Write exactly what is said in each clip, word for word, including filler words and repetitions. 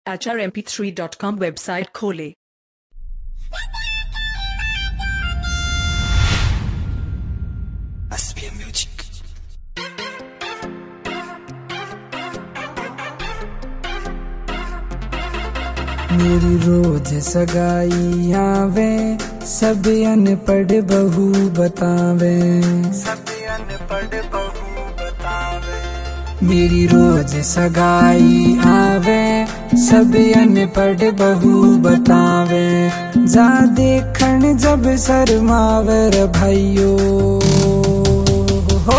H R M P three dot com website खोलें। S P M music. मेरी रोज सगाई आवे, सब अनपढ़ बहू बतावे, सब अनपढ़ बहू बतावे। मेरी रोज सगाई आवे, सब अनपढ़ बहू बतावे। जा देखन जब शर्मावर भाइयों हो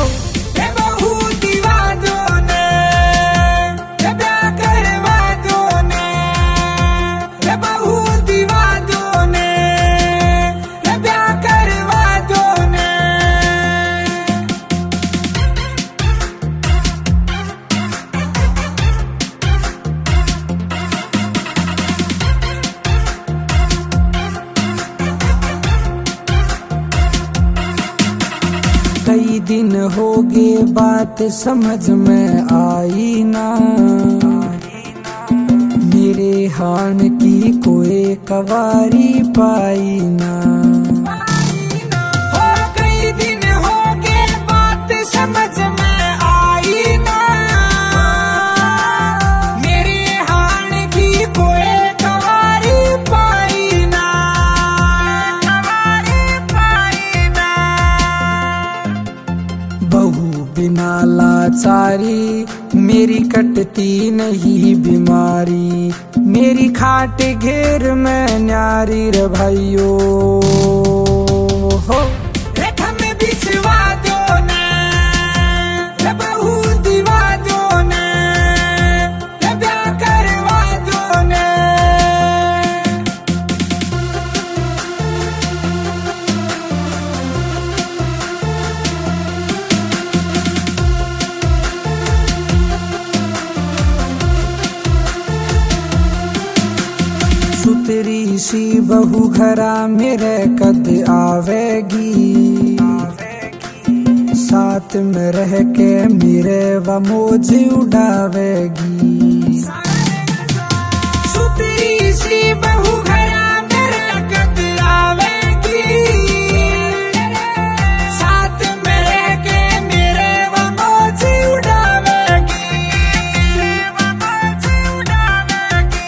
कई दिन हो गए बात समझ में आई ना, मेरे हान की कोई कवारी पाई ना। हो कई दिन हो गए बात समझ में आई ना, मेरे हान की कोई कवारी पाई ना, कवारी पाई ना। बहू बिना लाचारी मेरी कटती नहीं बीमारी, मेरी खाट घेर में न्यारी रे भाइयों हो। रेखा में बिछवा दो ने, रे बहू दिवा दो ने, रे ब्याह करवा दो ने। सुतरी सी बहू घरा मेरे कद आवेगी, साथ में रह के मेरे व मौज उड़ावेगी। सुतरी सी बहू घरा मेरे कद आवेगी, साथ में रह के मेरे व मौज उड़ावेगी, व मौज उड़ावेगी।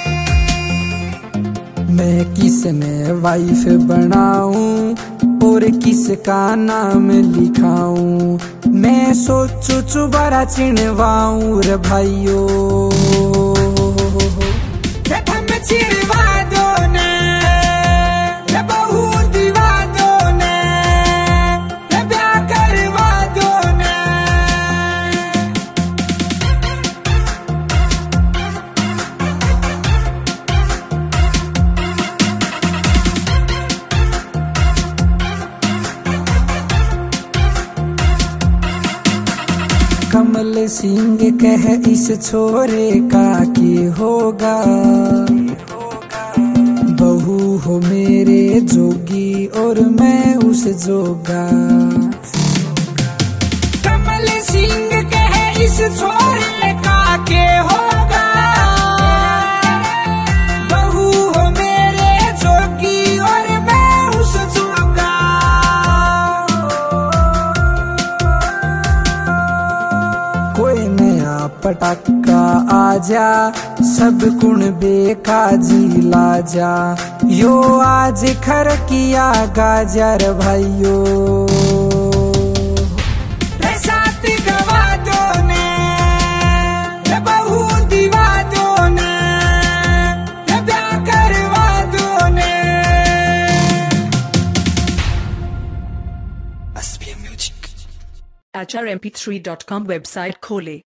मैं किसने वाइफ बनाऊं और किसका नाम लिखाऊं, मैं सोचू चुबारा चिनवाऊं रे भाइयों। प्रथम चिनवा दो ने, रे बहू दिवा दो ने, रे ब्याह करवा दो ने। कमल सिंह कह इस छोरे का के होगा, बहू हो मेरे जोगी और मैं उस जोगा। कमल सिंह कह इस छोरे का के होगा, बहू हो मेरे जोगी और मैं उस जोगा। कोई नया पटाखा आजा, सब कुण बेकाजी लाजा, यो आज खर किया गाजर भाइयों। रे साथ गवा दो ने, रे बहू दिवा दो ने, रे ब्याह करवा दो ने। S P M music. H R M P three dot com website खोलें।